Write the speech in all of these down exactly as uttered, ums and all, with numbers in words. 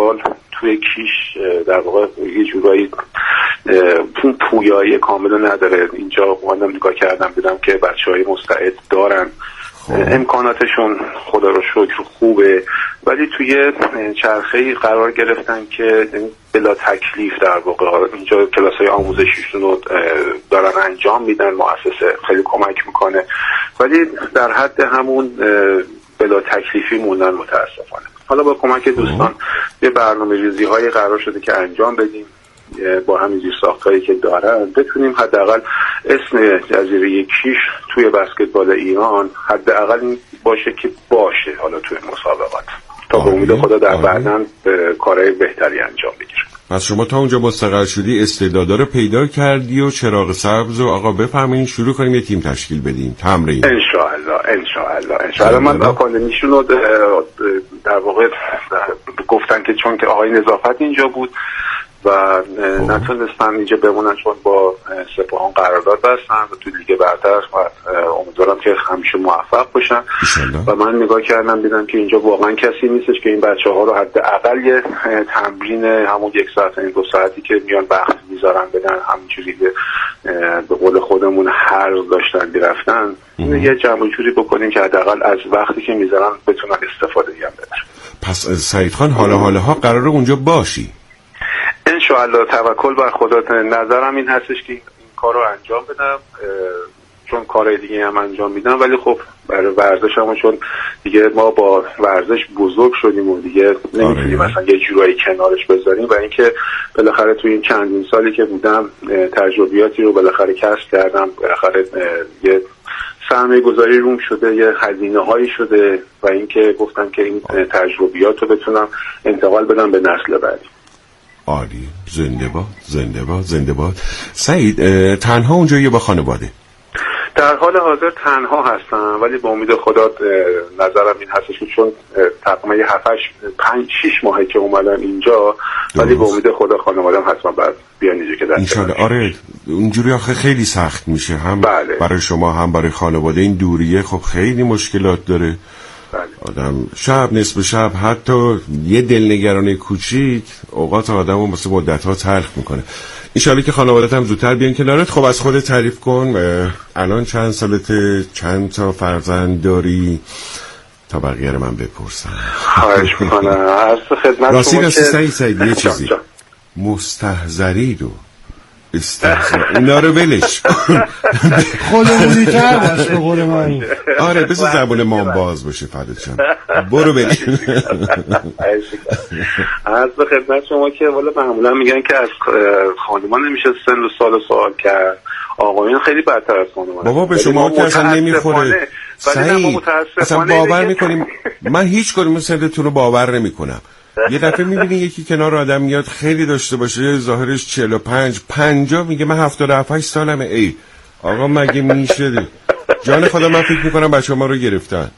سال توی کیش در واقع یه جورایی اون پویایی کامل نداره. اینجا اومدم نگاه کردم دیدم که بچه‌های مستعد دارن، امکاناتشون خدا رو شکر خوبه، ولی توی چرخه‌ای قرار گرفتن که بلا تکلیف در واقع اینجا کلاس‌های آموزشیشون رو دارن انجام میدن، مؤسسه خیلی کمک میکنه، ولی در حد همون بلا تکلیفی موندن متاسفانه. حالا با کمک دوستان یه برنامه‌ریزی‌های قرار شده که انجام بدیم با همین زیرساخت‌هایی که دارن بتونیم حداقل اسم جزیره کیش توی بسکتبال ایران حداقل این باشه که باشه حالا توی مسابقات تا به امید خدا در بعداً کارهای بهتری انجام بگیره. پس شما تا اونجا مستقر شدی، استعدادا رو پیدا کردی و چراغ سبز و آقا بفرمایید شروع کنیم یه تیم تشکیل بدیم تمرین. ان شاء الله ان شاء الله ان شاء الله. من آکادمیشون رو در واقع گفتن که چون که آقای نظافت اینجا بود و نتونستن اینجا بمونن چون با سپاهان قرارداد بستن و تو لیگ برتر و امیدوارم که همیشه موفق باشن و من نگاه کردم دیدم که اینجا واقعا کسی نیستش که این بچه ها رو حداقل یه تمرین همون یک ساعت این دو ساعتی که میان وقت میذارن بدن همینجوری به قول خودمون هرز داشتن میرفتن یه جمع جوری بکنیم که حداقل از وقتی که میذارن بتونن استفاده هم بدن. پس سعید خان حالا حالا ها قراره اونجا باشی؟ انشاءالله توکل بر خدا. نظرم این هستش که این کار رو انجام بدم چون کارهای دیگه هم انجام میدم، ولی خب برای ورزش هم چون دیگه ما با ورزش بزرگ شدیم و دیگه نمیتونیم مثلا یه جورایی کنارش بذاریم و اینکه بالاخره توی این چندین سالی که بودم تجربیاتی رو بالاخره کسب کردم، بالاخره یه سرمایه گذاری روم شده، یه هزینه هایی شده و اینکه گفتم که این تجربیات رو بتونم انتقال بدم به نسل بعدی. عالی، زنده باد زنده باد زنده باد. سعید تنها اونجا یا با خانواده؟ در حال حاضر تنها هستم، ولی با امید خدا نظرم این هستش که چون تقریبا یه هفت پنج شش ماهه که اومدم اینجا درست. ولی با امید خدا خانوادم حتما بعد بیان اینجا که دست انشالله. آره اونجوری آخه خیلی سخت میشه هم بله. برای شما هم برای خانواده. این دوریه خب خیلی مشکلات داره. بله. آدم شب نصف شب حتی یه دلنگرانی کوچیک اوقات آدمو مثل مدت‌ها تلخ میکنه. انشالله که خانوادت هم زودتر بیان کنارت. خب از خودت تعریف کن، الان چند سالته، چند تا فرزند داری تا بقیه رو من بپرسم. خواهش میکنم. عرض خدمت راستی شما راستی که سعید سعید یه چیزی مستحضری رو استحضار اینا رو ولش خودمونی تر باش به قول من. آره بذار زبون ما باز باشه فدات شم. برو بریم. عرض خدمت شما که والا معمولا میگن که از خانمان نمیشه سن و سال و سوال کرد، آقایان خیلی بدتر از خانمان. بابا به شما که اصلا نمیخوره سعید، اصلا باور میکنیم. من هیچ کاری سنتون رو باور نمیکنم. یه دفعه میبینی یکی کنار آدم میاد خیلی داشته باشه ظاهرش چهل و پنج پنجاه میگه من هفتاد و هفت سالمه. ای آقا مگه میشه؟ جان خدا من فکر میکنم بچه ما رو گرفتن.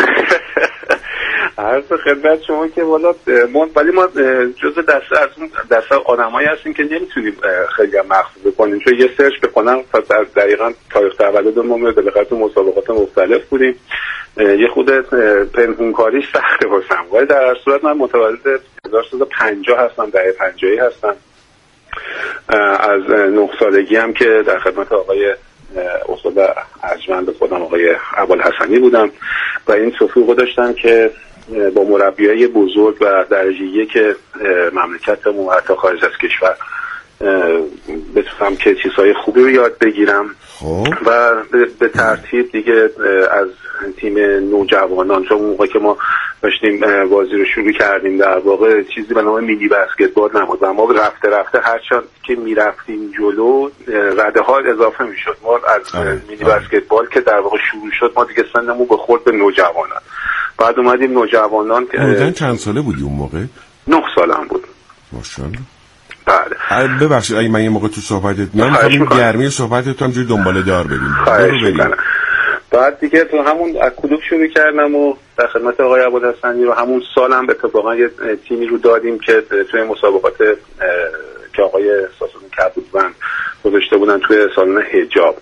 عرض خدمت شما که والا ما ولی ما جزء دسته از اون دسته آدمایی هستیم که نمیتونیم خیلی هم مخفی بکنیم، چون یه سرچ بکنم تا دقیقاً تاریخ تولد ما میاد بالاخره تو مسابقات مختلف بودیم، یه خود پنهونکاری سخته واسم، ولی در هر صورت من متولد هزار و سیصد و پنجاه هستم، دهه پنجاهی هستم. از نه سالگی هم که در خدمت آقای استاد ارجمند خودم آقای ابوالحسنی بودم و این توفیق داشتم که با مربیای بزرگ و درجه یک مملکتمون حتی خارج از کشور بتونم که چیزهای خوبی رو یاد بگیرم خوب. و به ترتیب دیگه از تیم نوجوانان، چون موقع که ما داشتیم بازی رو شروع کردیم در واقع چیزی به نام مینی بسکتبال نبود و ما رفته رفته هرچند که میرفتیم جلو رده ها اضافه میشد. ما از آه. مینی آه. بسکتبال که در واقع شروع شد ما دیگه سنمون به خورد به نوجوانان، بعد اومدیم نوجوانان. بودن چند ساله بودی اون موقع؟ نه سالم بود. ماشاءالله. بله. ببخشید اگه من یه موقع تو صحبتت من می‌خوام گرمی صحبتت هم جوری دنباله دار بریم. بریم. بعد دیگه تو همون از کلوب شروع کردم و در خدمت آقای ابوالحسنی رو همون سالم اتفاقا یه تیمی رو دادیم که توی مسابقات که آقای ساسون کبودبند گذاشته بودن توی سالن حجاب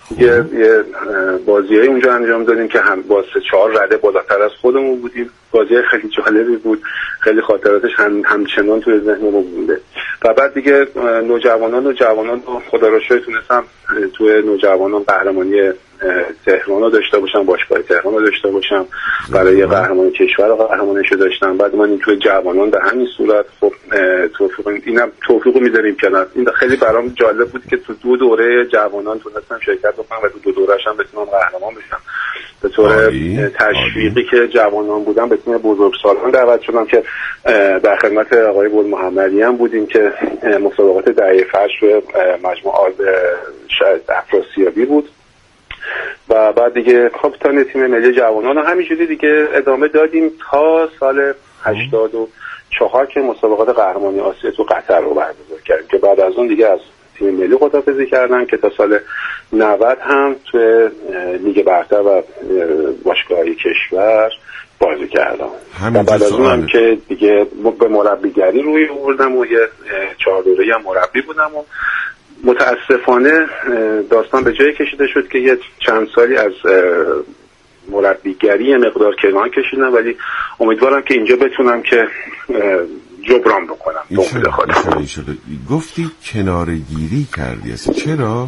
یه, یه بازیایی اونجا انجام دادیم که هم با سه چهار رده بالاتر از خودمون بودیم. بازی خیلی جالبی بود، خیلی خاطراتش هم همچنان توی ذهنمون مونده. و بعد دیگه نوجوانان و جوانان رو خدا رو شکر تونستم توی نوجوانان قهرمانی تهران رو داشته باشم، باشگاه تهران رو داشته باشم، برای قهرمانی کشور رو قهرمانیش رو داشتم. بعد من این توی جوانان به همین صورت خب توفیق اینم توفیق می‌ذاریم کنار. این خیلی برام جالب بود که تو دو دوره جوانان تونستم شرکت بکنم و تو دو دوره‌اش هم بتونم قهرمان بشم. به طور تشویقی که جوانان بودم به تیم بزرگسالان دعوت شدم که در خدمت آقای گل محمدی هم بودیم که مسابقات دهه فرش روی مجموعه افراسیابی بود. و بعد دیگه کاپیتان تیم ملی جوانان همینجوری دیگه ادامه دادیم تا سال هشتاد و چهار که مسابقات قهرمانی آسیا تو قطر رو برگزار کردیم که بعد از اون دیگه از تیم ملی خداحافظی کردم که تا سال نود هم توی لیگ برتر و باشگاه‌های کشور بازی کردم. و بعد از اون هم که دیگه به مربیگری روی آوردم و یه چهار دوره‌ای هم مربی بودم و متاسفانه داستان به جایی کشیده شد که یه چند سالی از مربیگری مقدار کنار کشیدم، ولی امیدوارم که اینجا بتونم که جبران بکنم. ایشالا ایشالا ایشالا. گفتی کنارگیری کردی اصلا چرا؟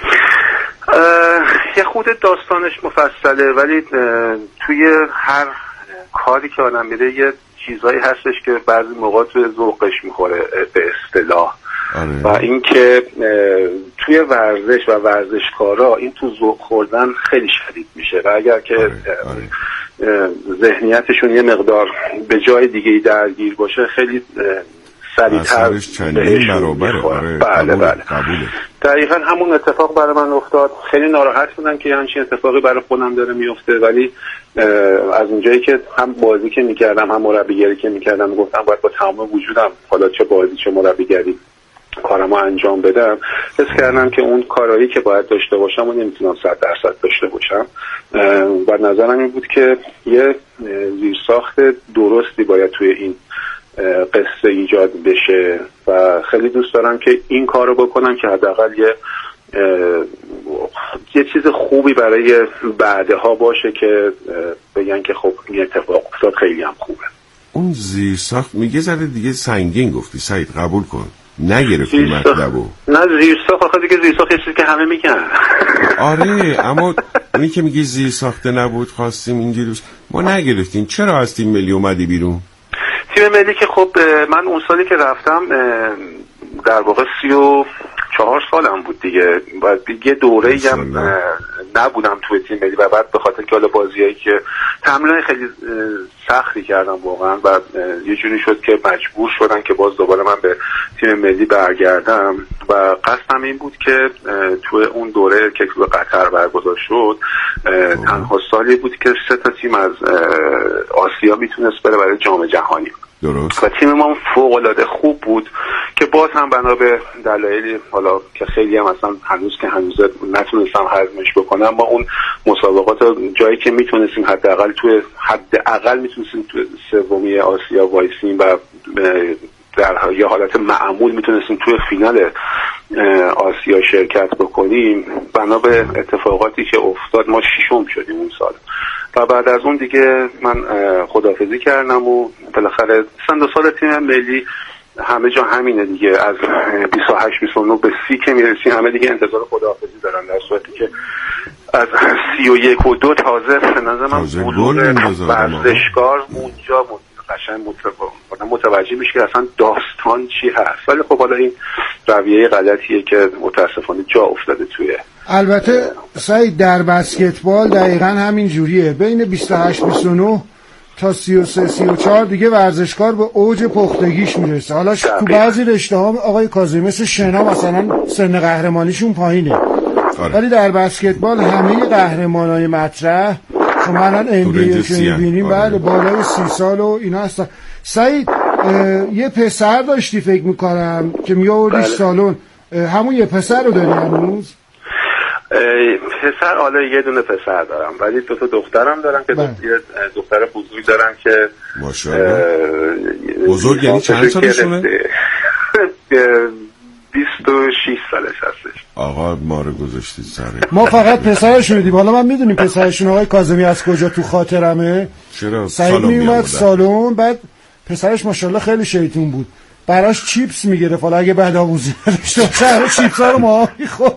یه خود داستانش مفصله، ولی توی هر کاری که آدم میره یه چیزایی هستش که بعضی موقع توی ذوقش میخوره به اصطلاح. آره. و اینکه توی ورزش و ورزشکارا این تو ذوق خوردن خیلی شدید میشه و اگر که آره. آره. ذهنیتشون یه مقدار به جای دیگه درگیر باشه خیلی سریعتر چندین برابره. آره. بله قبول. بله قبوله. دقیقا همون اتفاق برای من افتاد. خیلی ناراحت بودم که همچین اتفاقی برای خودم داره میفته، ولی از اونجایی که هم بازی که میکردم هم مربیگری که میکردم گفتم باید با تمام وجودم حالا چه بازی چه مربیگری کارمو انجام بدم. حس کردم که اون کارایی که باید داشته باشم و نمیتونم صد درصد داشته باشم و نظرم این بود که یه زیرساخت درستی باید توی این قصه ایجاد بشه و خیلی دوست دارم که این کارو بکنم که حداقل یه یه چیز خوبی برای بعدها باشه که بگن که خب این اتفاق افتاد خیلی هم خوبه. اون زیرساخت میگه زده دیگه سنگین گفتی سعید، قبول کن نگرفتی مطلبو. نه زیرساخت آخه دیگه زیرساخت یه چیزی که همه میگن. آره اما اونی که میگی زیرساخته نبود خواستیم اینجوری ما نگرفتیم. چرا از تیم ملی اومدی بیرون؟ تیم ملی که خب من اون سالی که رفتم در واقع سی و چهار سالم بود دیگه و دیگه دوره‌ای هم نبودم توی تیم ملی و بعد به خاطر که حالا بازیایی که تمرین خیلی سختی کردم واقعا و یه جوری شد که مجبور شدن که باز دوباره من به تیم ملی برگردم و قصدم این بود که توی اون دوره که توی قطر برگزار شد تنها سالی بود که سه تا تیم از آسیا میتونست بره برای جام جهانی. درست. و تیم ما فوق‌العاده خوب بود که باز هم بنا به دلایلی حالا که خیلی هم اصلا هنوز که هنوز نتونستم هضمش بکنم ما اون مسابقات جایی که میتونستیم حداقل توی حداقل میتونستیم توی سومی آسیا وایسیم و در یه حالت معمول میتونستیم توی فینال آسیا شرکت بکنیم. بنا به اتفاقاتی که افتاد ما ششم شدیم اون سال و بعد از اون دیگه من خداحافظی کردم و بالاخره سن و سال تیم ملی همه جا همینه دیگه، از بیست و هشت بیست و نه به سی که میرسیم همه دیگه انتظار خداحافظی دارن، در صورتی که از سی و یک و دو تازه سنازه من بلوغ ورزشکار اونجا قشنگ متوجه میشه که اصلا داستان چی هست. ولی خب حالا این رویه غلطیه که متاسفانه جا افتاده توی. البته سعید در بسکتبال دقیقاً همین جوریه، بین بیست و هشت بیست و نه تا سی و سه سی و چهار دیگه ورزشکار به اوج پختگیش میرسه. حالا تو بعضی رشته‌ها آقای کاظمی مثل شنا مثلا سن قهرمانیشون پایینه، ولی در بسکتبال همه قهرمانای مطرح شما الان ام بی ای که می‌بینیم بله بالای سی سال و اینا هستن. سعید یه پسر داشتی فکر می‌کنم که میآوردی سالن، همون یه پسر رو داری هنوز؟ پسر آله یه دونه پسر دارم ولی دو تا دخترم دارم که بله. یه دختر بزرگ دارم که ماشاءالله. بزرگ یعنی چند سالشونه؟ بیست و شش سالش هستش. آقا ما رو گذاشتید سر ما فقط پسرشون دیدیم. حالا من میدونیم پسرشون آقای کاظمی از کجا تو خاطرمه. چرا سعید میومد سالن، بعد پسرش ماشاءالله خیلی شیطون بود، براش چیپس میگرفت. حالا اگه بعد آموزی نداشته باشه همه چیپس ها رو ما میخورد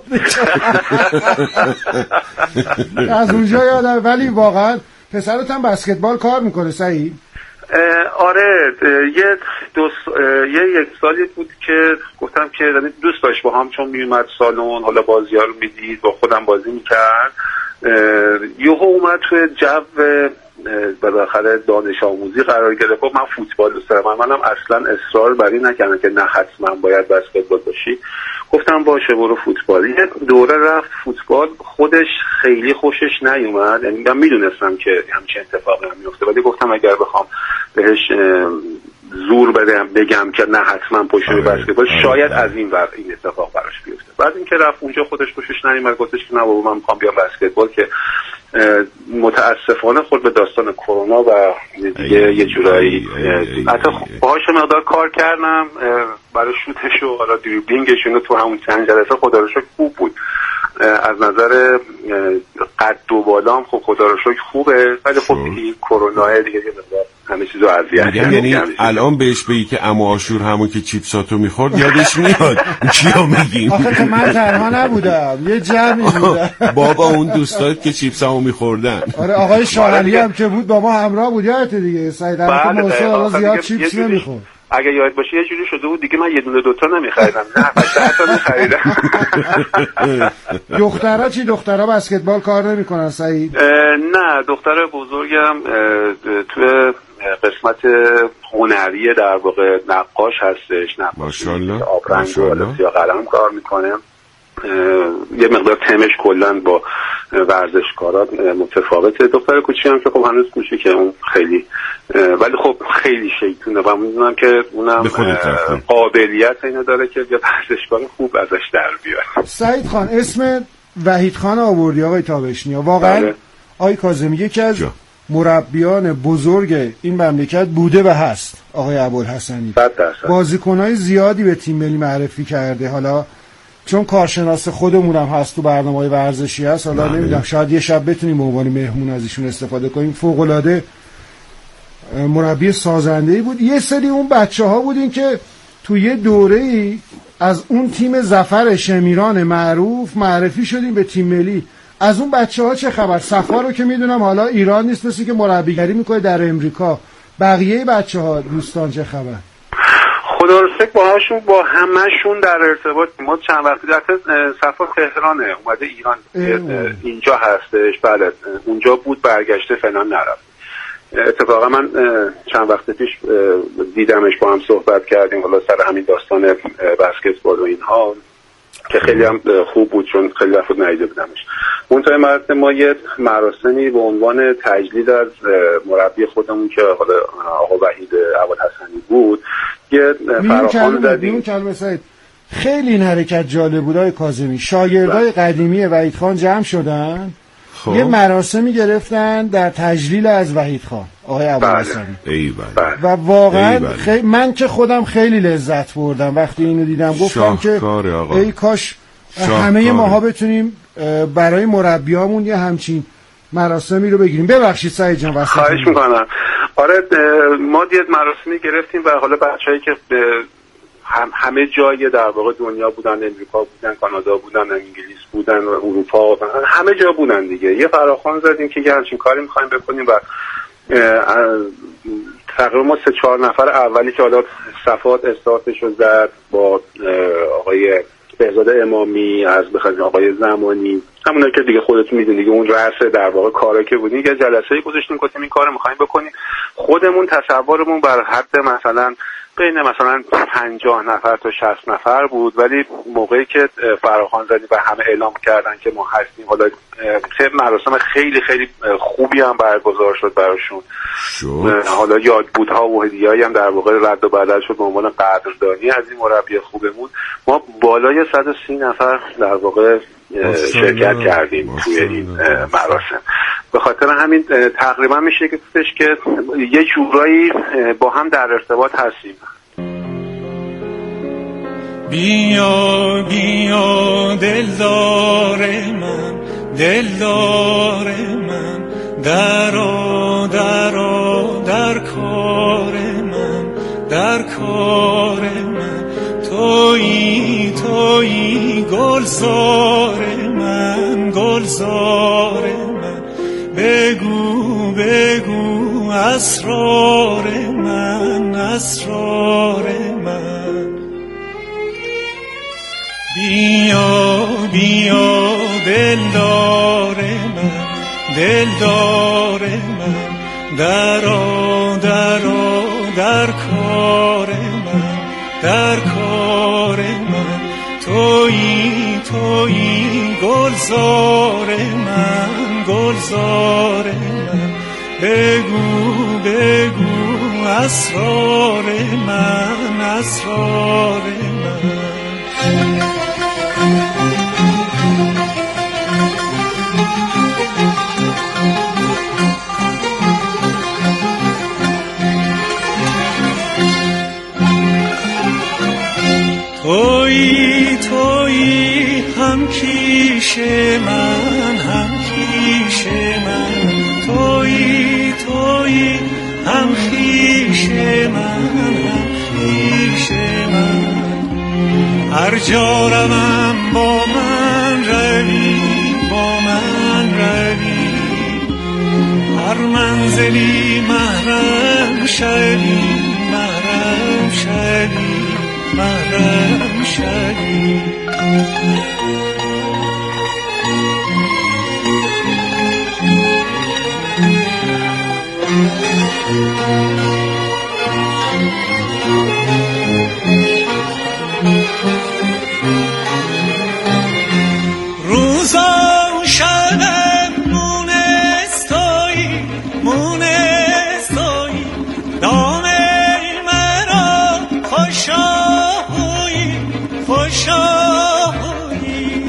از اونجا یادم. ولی واقعا پسرت هم بسکتبال کار میکنه سعید؟ آره یه دو یه یک سالی بود که گفتم که دوست داشت با هم، چون میومد سالن، حالا بازی ها رو میدید، با خودم بازی میکرد. یهو اومد توی جو بالاخره دانش آموزی قرار گرفت. من فوتبال دوست دارم. منم اصلا اصرار بر این نکردم که نه حتما باید بسکتبال باشی. گفتم باشه برو فوتبال. یه دوره رفت فوتبال، خودش خیلی خوشش نیومد. یعنی من میدونستم که همچین اتفاقی هم میفته، ولی گفتم اگر بخوام بهش زور بدم بگم که نه حتما پشت بسکتبال، شاید از این ور این اتفاق براش بیفته. بعد اینکه رفت اونجا خودش خوشش نیومد، گفتش که نه بابا من میخوام بیام بسکتبال، که متاسفانه خود به داستان کرونا و دیگه یه جورایی حتی باهاش مقدار کار کردم برای شوتش و حالا دریبلینگش اینو تو همون چند جلسه خدا رو شکر خوب بود. از نظر قد و بالام خب خدا رو شکر خوبه، ولی خب این کرونا دیگه یه مقدار همه چیزو اذیت کرد. یعنی الان بهش بگی که عمو عاشور همون که چیپساتو میخورد یادش میاد کیو میگیم؟ آخه که من تنها نبودم، یه جمعی بودم. بابا اون دوستات که چیپسامو میخوردن. آره آقای شاهلی هم که بود با ما همراه بود، یادت دیگه سعید هم که موسی حالا زیاد چیپس نمیخورد. اگه یاد باشه یه جوری شده بود دیگه من یه دونه دوتا نمیخریدم، نه ده تا میخریدم. دخترها چی؟ دخترها بسکتبال کار نمیکنن سعید؟ نه دختر بزرگم توی قسمت هنری در واقع نقاش هستش، نقاش آبرنگ و سیاه قلم کار میکنه. یه مقدار تمش کلن با ورزشکارات متفاوته. دختر کوچی هم که خب هنوز کوچیکه، اون خیلی ولی خب خیلی شیطونه و میدونم که اونم قابلیت اینو داره که یه ورزشکار خوب ازش در بیاد. سعید خان اسم وحید خان آوردی آقای تابشنیا، واقعا بله. آقای کاظمی یکی از جا. مربیان بزرگ این مملکت بوده و هست. آقای ابوالحسنی بازیکنای زیادی به تیم ملی معرفی کرده. حالا چون کارشناس خودمونم هست تو برنامه‌های ورزشی هست، حالا نمیدونم شاید یه شب بتونیم به عنوان مهمون از ایشون استفاده کنیم. فوق‌العاده مربی سازنده‌ای بود. یه سری اون بچه‌ها بودین که تو یه دوره‌ای از اون تیم ظفر شمیران معروف معرفی شدیم به تیم ملی. از اون بچه‌ها چه خبر؟ صفا رو که میدونم حالا ایران نیست، مثل که مربیگری میکنه در امریکا. بقیه بچه‌ها دوستان چه خبر؟ خدا رو شکر باهاشون با همه‌شون در ارتباط. ما چند وقتی در صفا تهرانه اومده ایران اه. اینجا هستش. بله اونجا بود برگشته فعلا نرفت. اتفاقا من چند وقت پیش دیدمش، با هم صحبت کردیم حالا سر همین داستان بسکتبال و اینها که خیلی هم خوب بود، چون خیلی وقت ندیده بودمش. منتها مرد ما یه مراسمی به عنوان تجلیل از مربی خودمون که حالا آقا وحید ابوالحسنی بود یه فراخوان زدیم. کلمه سعید خیلی این حرکت جالب بود آقای کاظمی. شاگردای قدیمی وحید خان جمع شدن، خب. یه مراسمی گرفتن در تجلیل از وحید خان آقای ابوالحسنی. بله. و واقعا خی... من که خودم خیلی لذت بردم وقتی اینو دیدم. گفتم که ای کاش همه ماها بتونیم برای مربیامون یه همچین مراسمی رو بگیریم. ببخشید سعید جان واسه خواهش میکنم. آره ما یه مراسمی گرفتیم و حالا بچه‌ای که هم همه جای در واقع دنیا بودن، امریکا بودن، کانادا بودن، انگلیس بودن، اروپا بودن، همه جا بودن دیگه. یه فراخوان زدیم که یه همچین کاری می‌خوایم بکنیم و تقریبا ما سه چهار نفر اولی که حالا صفات استارتشو زد با آقای بهزاد امامی، از بخاطر آقای زمانی، همونایی که دیگه خودتون میدونید دیگه، اون رأس در واقع کارا که بودیم، یه جلسه‌ای گذاشتیم گفتیم این کارو می‌خوایم بکنیم. خودمون تصورمون بر حد مثلا بین مثلا پنجاه نفر تا شصت نفر بود، ولی موقعی که فراخوان زدیم و همه اعلام کردن که ما هستیم، حالا مراسم خیلی خیلی خوبی هم برگزار شد براشون. حالا یادبودها و هدیه‌ای هم در واقع رد و بدل شد به عنوان قدردانی از این مربی خوبمون. ما بالای صد و سی نفر در واقع شرکت کردیم توی این مراسم. به خاطر همین تقریبا میشه که گفتش که یه جورایی با هم در ارتباط هستیم. بیا بیا دلدار من، دلدار من، درآ درآ در کار من، در کار من. تویی تویی گلزار من، گلزار من. بگو بگو اسرار من، اسرار من. بیا بیا دلدار من، دلدار من، درآ درآ در کار من، در کار من. تویی تویی گلزار من، گلزار من. بگو بگو اسرار من، اسرار من. تویی تویی هم کیش من، هم کیش من. تویی تویی هم خویش من، هم خویش من. هر جا روم با من روی، با من روی. هر منزلی محرم شوی، محرم شوی، محرم شوی. روزا شبم مونستایی، مونستایی. دام مرا خوشایی، خوشایی.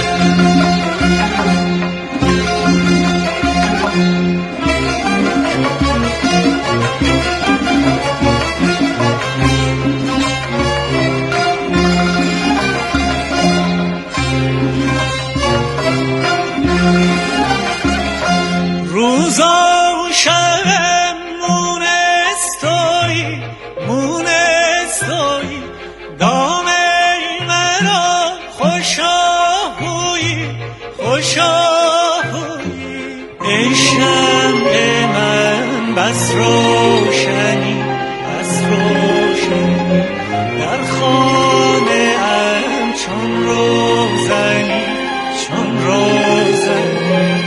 روزا و شبم مونستایی، مونستایی. دام مرا خوشایی، خوشایی. ای شمع من بس روشنی، بس روشنی. در خانه ام چون روزنی، چون روزنی.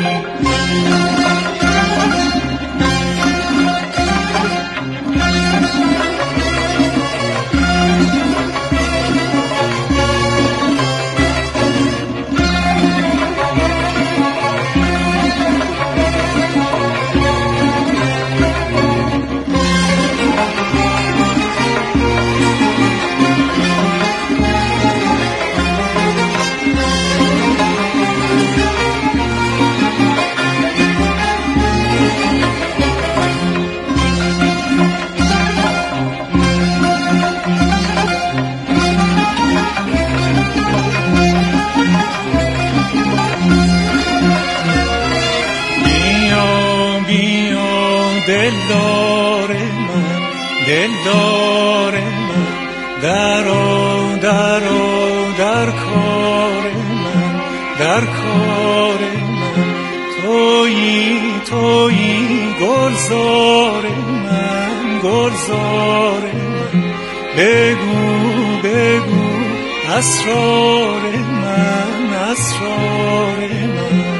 دلدار من، دلدار من. درآ درآ در کار من، در کار من. تویی تویی گلزار من، گلزار من. بگو بگو اسرار من، اسرار من.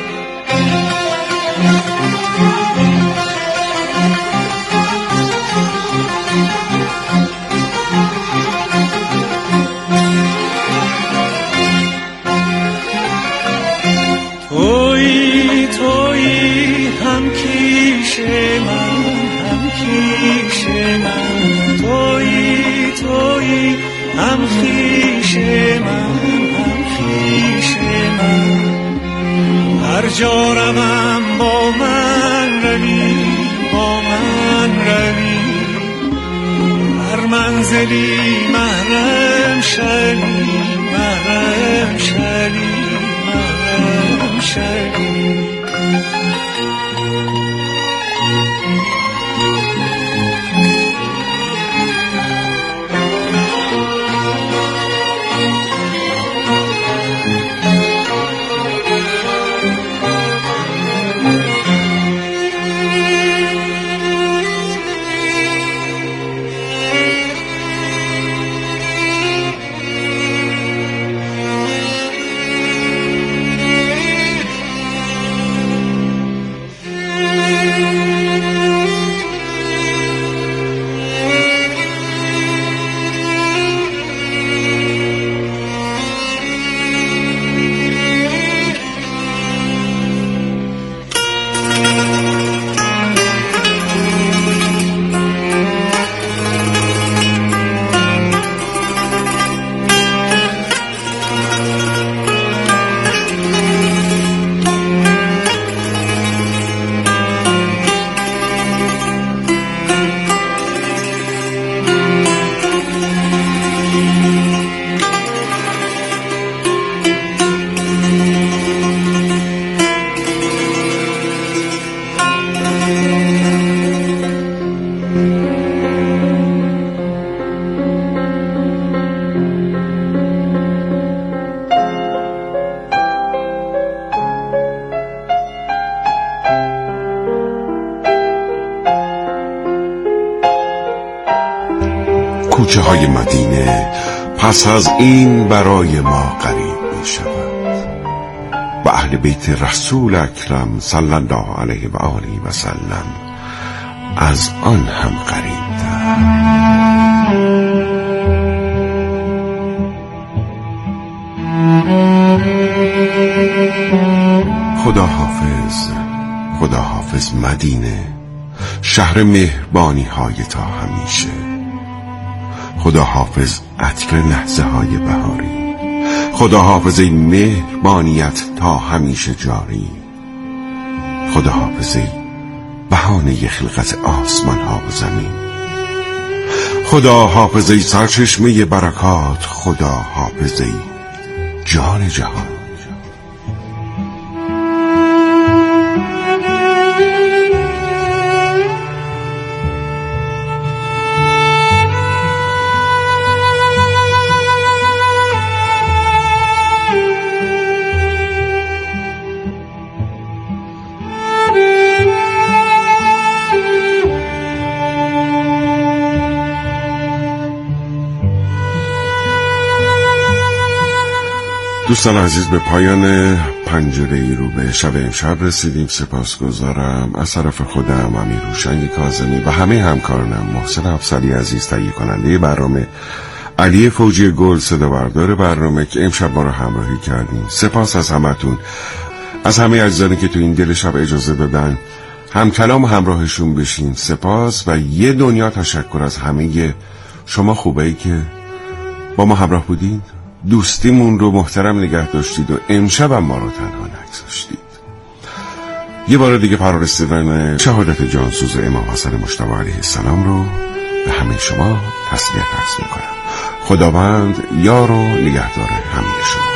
تویی تویی هم کیش من، هم کیش من. تویی تویی هم خویش من، هم خویش من. هر جا روم با من روی، با من روی. هر منزلی محرم شری محرم شری محرم شری کوچه های مدینه پس از این برای ما قریب می شود و اهل بیت رسول اکرم صلی الله علیه و آله و سلم از آن هم قریب تر. خدا حافظ، خدا حافظ مدینه، شهر مهربانی های تا همیشه. خدا حافظ عطر لحظه های بهاری. خدا حافظ ای مهربانیت تا همیشه جاری. خدا حافظ ای بهانه خلقت آسمان ها و زمین. خدا حافظ ای سرچشمه برکات. خدا حافظ ای جان جهان. دوستان عزیز، به پایان پنجره ای رو به شب امشب رسیدیم. سپاسگزارم از طرف خودم، امیر هوشنگ کاظمی و همه همکارانم، محسن افسری عزیز تهیه کننده برنامه، علی فوجی گل صدا بردار برنامه که امشب ما رو همراهی کردیم. سپاس از همتون، از همه عزیزانی که تو این دل شب اجازه دادن هم کلام همراهشون بشین. سپاس و یه دنیا تشکر از همه شما خوبایی که با ما همراه بودید، دوستیمون رو محترم نگه داشتید و امشب هم ما رو تنها نگذاشتید. یه بار دیگه فرارسیدن شهادت جانسوز امام حسن مجتبی علیه السلام رو به همه شما تسلیت عرض میکنم. خداوند یار و نگهدار همه شما.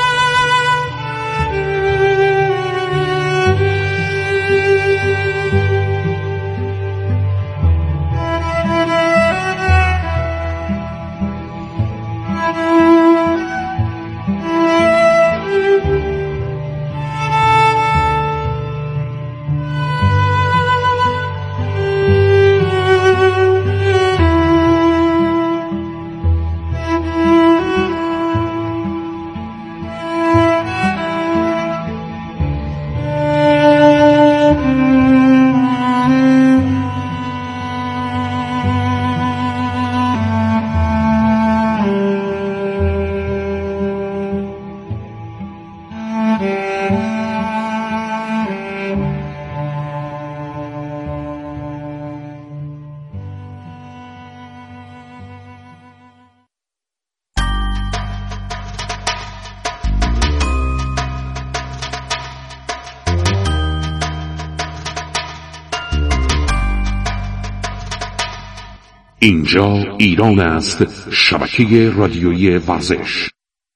اینجا ایران است، شبکه رادیویی ورزش.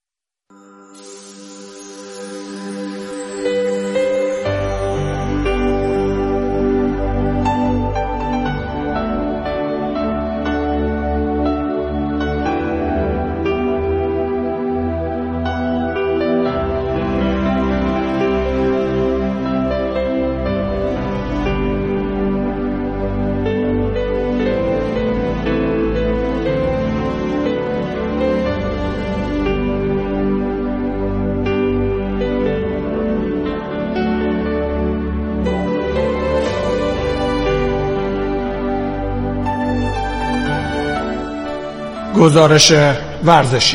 گزارش ورزشی.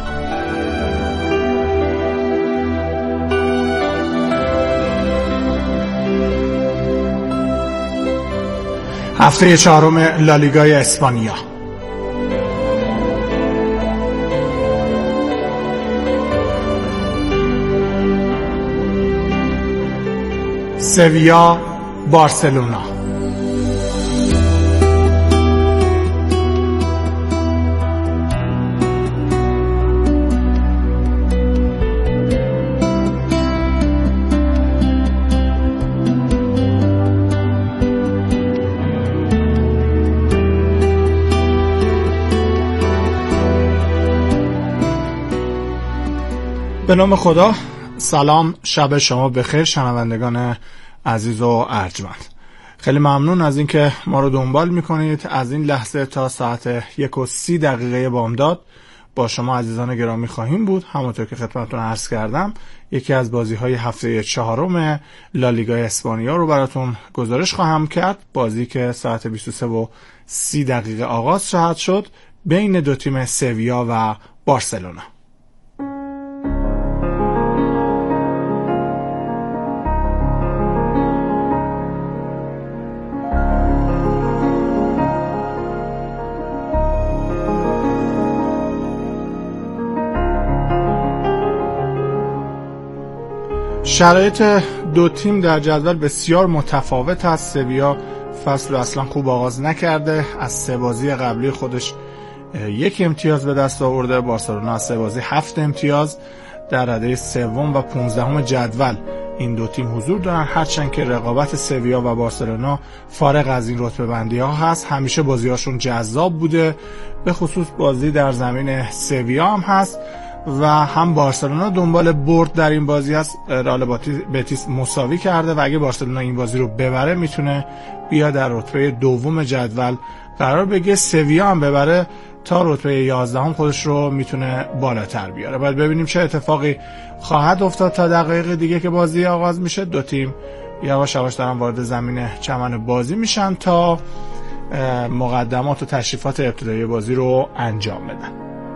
هفته چهارم لالیگای اسپانیا. سویا بارسلونا. به نام خدا. سلام، شب شما بخیر شنوندگان عزیز و ارجمند. خیلی ممنون از اینکه ما رو دنبال میکنید. از این لحظه تا ساعت یک و سی دقیقه بامداد با شما عزیزان گرامی خواهیم بود. همونطور که خدمتتون عرض کردم یکی از بازی های هفته چهارم لالیگای اسپانیا رو براتون گزارش خواهم کرد. بازی که ساعت بیست و سه و سی دقیقه آغاز خواهد شد بین دو تیم سویا و بارسلونا. شرایط دو تیم در جدول بسیار متفاوت است. سویا فصل اصلا خوب آغاز نکرده، از سه بازی قبلی خودش یک امتیاز به دست آورده. بارسلونا از سه بازی هفت امتیاز. در رده سوم و پانزدهم جدول این دو تیم حضور دارن، هرچند که رقابت سویا و بارسلونا فارغ از این رتبه بندی ها هست. همیشه بازی هاشون جذاب بوده، به خصوص بازی در زمین سویا هم هست و هم بارسلونا دنبال برد در این بازی است. رئال بتیس مساوی کرده و اگه بارسلونا این بازی رو ببره میتونه بیا در رتبه دوم جدول قرار بگیره. سویا هم ببره تا رتبه یازدهم خودش رو میتونه بالاتر بیاره. باید ببینیم چه اتفاقی خواهد افتاد تا دقایق دیگه که بازی آغاز میشه. دو تیم یواش یواش دارن وارد زمین چمن بازی میشن تا مقدمات و تشریفات ابتدایی بازی رو انجام بدن.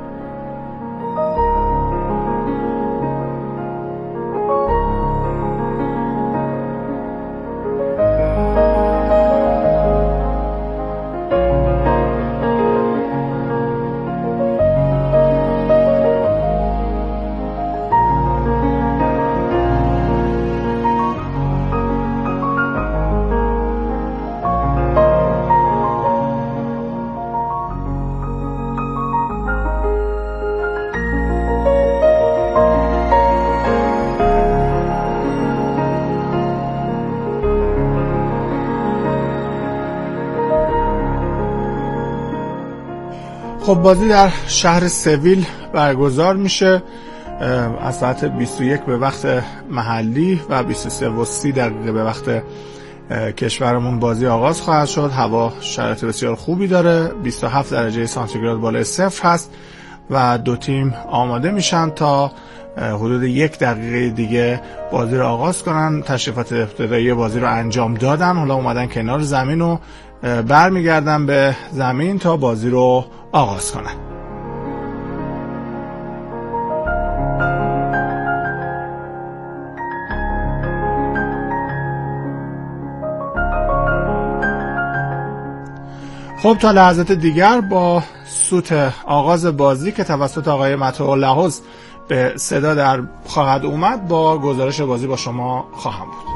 خب بازی در شهر سویل برگزار میشه از ساعت بیست و یک به وقت محلی و بیست و سه و سی دقیقه به وقت کشورمون بازی آغاز خواهد شد. هوا شرایط بسیار خوبی داره، بیست و هفت درجه سانتیگراد بالای صفر هست و دو تیم آماده میشن تا حدود یک دقیقه دیگه بازی رو آغاز کنن. تشریفات ابتدایی بازی رو انجام دادن، حالا اومدن کنار زمین و برمیگردن به زمین تا بازی رو آغاز کنن. خب تا لحظات دیگر با سوت آغاز بازی که توسط آقای متو لحوز به صدا در خواهد اومد با گزارش بازی با شما خواهم بود.